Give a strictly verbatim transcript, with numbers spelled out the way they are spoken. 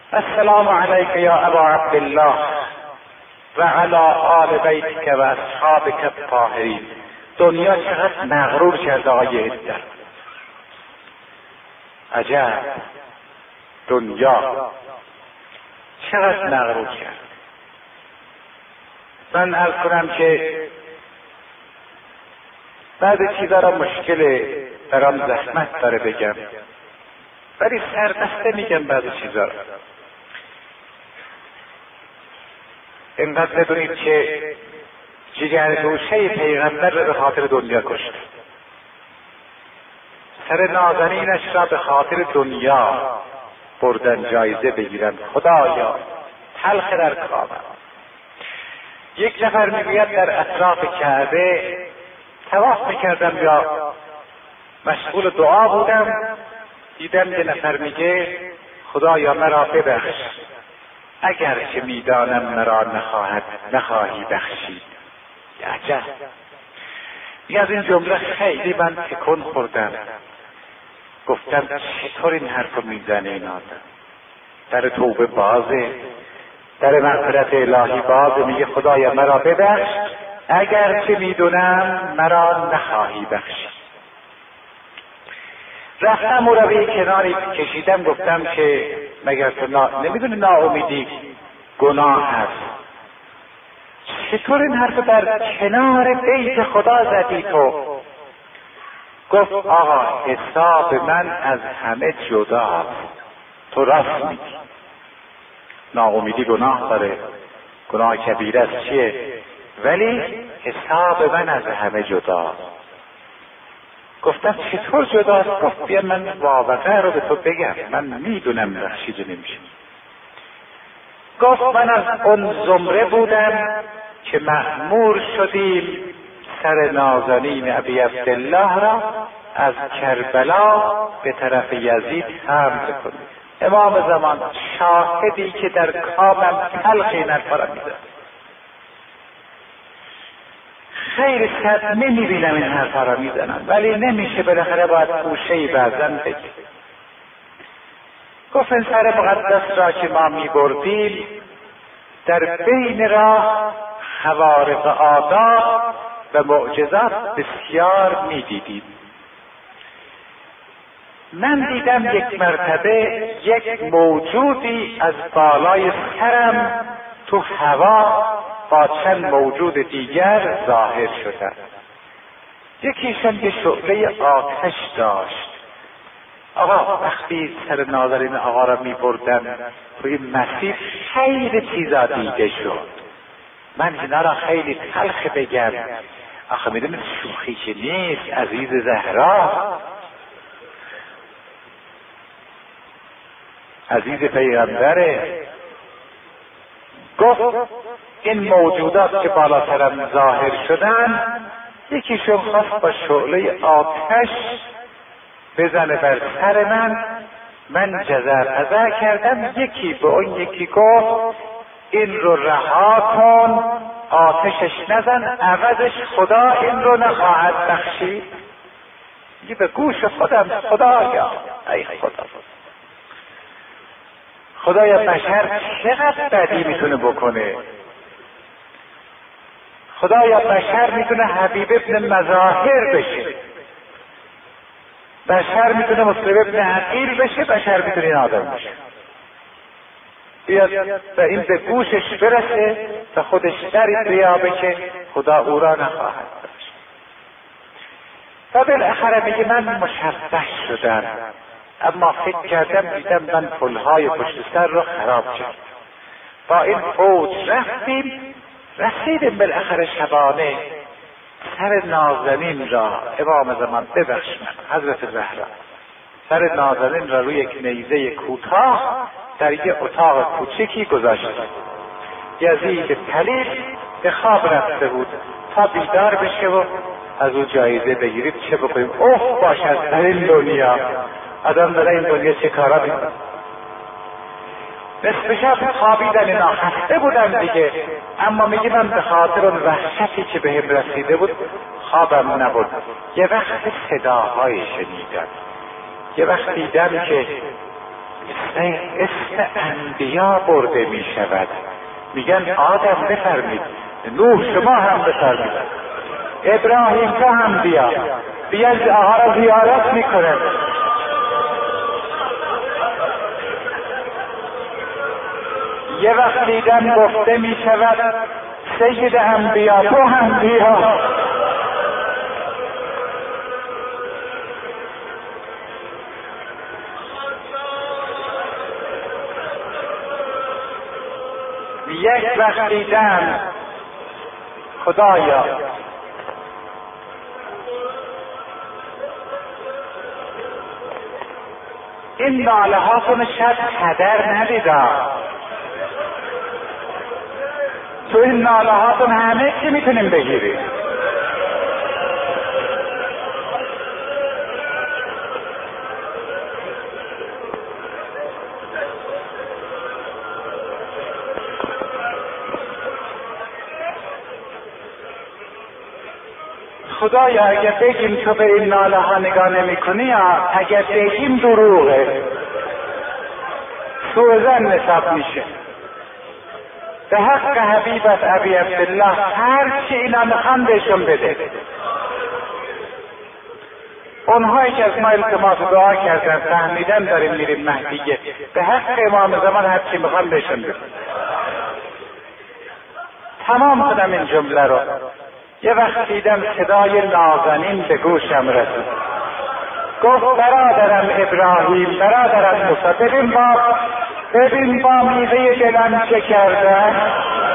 السلام علیک یا ابا عبدالله و علی آل بیتک و اصحابک الطاهرین. دنیا چقدر مغرور کرده آقای عدت. عجب، دنیا چقدر مغرور کرد. من عرض کنم که بعضی چیزا را مشکل برام زحمت داره بگم، ولی سربسته میگم بعضی چیزا را. اینقدر بدونید که جگرگوشه پیغمبر را به خاطر دنیا کشت. سر نازنینش را به خاطر دنیا بردن جایزه بگیرن. خدایا تلخ در کامم. یک نفر میگوید در اطراف کعبه طواف میکردم یا مشغول دعا بودم، دیدم یه نفر میگه خدایا مرا ببخش، اگر که میدانم مرا نخواهد نخواهی بخشید. عجب. یه از این جمله خیلی من تکون خوردم. گفتم چطور این حرف رو میزنه این آدم؟ در توبه بازه، در مغفرت الهی بازه، میگه خدایا مرا ببخش اگر که میدونم مرا نخواهی بخشید. رفتم او را به کناری کشیدم، گفتم که مگر تو نا... نمیدونی ناامیدی گناه هست؟ چطور این حرف در کنار بیت خدا زدی تو؟ گفت آقا حساب من از همه جداست. تو راست میگی، ناامیدی گناه داره، گناه کبیره است چیه، ولی حساب من از همه جداست. گفتم چطور جداست؟ گفت بیا من واقعه رو به تو بگم، من میدونم بخشیده نمیشه. گفت من از اون زمره بودم که مأمور شدیم سر نازنین ابی عبدالله را از کربلا به طرف یزید حمل کنیم. امام زمان شاهدی که در کامم تلخ این حرفا را میزد. خیلی صدمه میبینم این حرفا را میزنم، ولی نمیشه، بالاخره باید گوشه‌ای بعضن بگی. گفت این سر مقدس را که ما میبردیم در بین راه خوارق آداب و معجزات بسیار میدیدیم. من دیدم یک مرتبه یک موجودی از بالای سرم تو هوا با چند موجود دیگر ظاهر شدن. یکیشان یه شعله آتش داشت. آقا وقتی سر نازنین آقا را می بردن روی مسیر خیلی چیزا دیده شد. من اینا را خیلی تلخ بگم، آخه میدونید شوخی که نیست، عزیز زهرا، عزیز پیغمبره. گفت این موجودات که بالا سرم ظاهر شدن، یکیشون خواست با شعله آتش بزنه بر سر من، من جزر پزر کردم. یکی به اون یکی گفت این رو رها کن، آتشش نزن، عوضش خدا این رو نخواهد بخشید. یه به گوش خودم خدایا، ای خدا، خدایا بشر چقدر بدی میتونه بکنه؟ خدایا بشر میتونه حبیب ابن مظاهر بشه، بشر میتونه مسلم ابن عقیل بشه، بشر میتونه این آدم بشه. بیاد و این به گوشش برسه و خودش در بیابه که خدا او را نخواهد داشت. و بالاخره میگه من مشبه شدم، اما فکر کردم دیدم من پلهای پشت سر رو خراب کرد. با این فوج رفتیم، رسیدیم بالاخره شبانه سر نازنین را، امام زمان ببخش من حضرت زهرا، سر نازنین را روی یک نیزه کوتاه در یک اتاق کوچکی گذاشت. یزید پلید به خواب رفته بود تا بیدار بشه و از او جایزه بگیرید. چه بکنیم؟ اوه باشد در این دنیا آدم در این دنیا چه کارا میکنه. نصف شب خوابیدن اینا، خسته بودم دیگه، اما میگه من به خاطر اون وحشتی که به هم رسیده بود خوابم نبود. یه وقت صداهای شنیدم، یه وقت دیدم که اسم انبیا برده می شود. میگن آدم بفرمید، نوح شما هم بفرمید، ابراهیم تو هم بیا، بیا آقا را زیارت میکنه. یه وقت دیدن گفته می شود سید انبیا تو هم بیا. یک وقت دیدن خدایا این ناله هاتون شاید هدر ندیدا، تو این ناله هاتون همه چی میتونیم بگیریم. خدایا اگر بگیم تو به این ناله ها نگاه نمی کنی، یا اگر بگیم دروغه، سوء ظن حساب میشه. به حق حبیبت ابی عبدالله هر چی اینا میخوان بهشون بده. اونهایی که از ما التماس دعا کردن فهمیدن داریم میریم مهدیه، به حق امام زمان هر چی میخوان بهشون بده. تمام کنم این جمله رو. یه وقت دیدم صدای نازنین به گوشم رسید، گفت برادرم ابراهیم، برادرم موسی، ببین با ببین با میوه دلم چه کردن.